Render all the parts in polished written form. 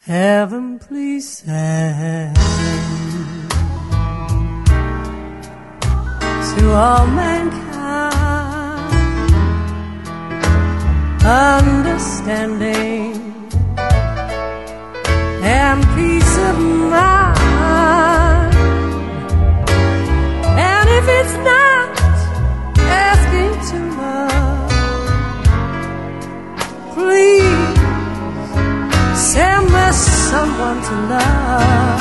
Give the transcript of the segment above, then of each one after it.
Heaven, please send to all mankind understanding and peace of mind. And if it's not asking too much, please send me someone to love.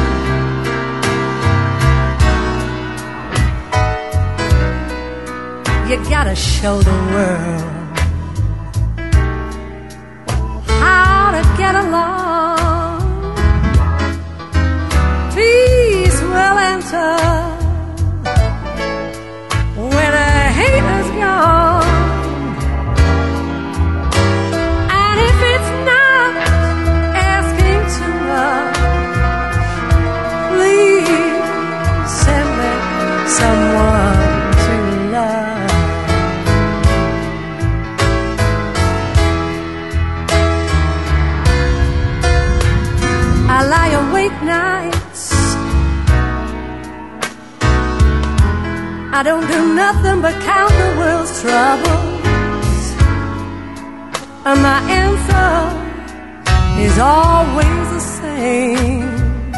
You gotta show the world how to get along. Peace will enter when the hate is gone. And if it's not asking too much, please send me someone to love. I lie awake nights, I don't do nothing but count the world's troubles, and my answer is always the same.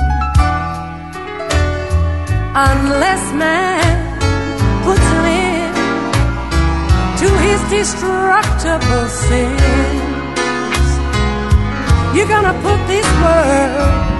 Unless man puts an end to his destructible sins, you're gonna put this world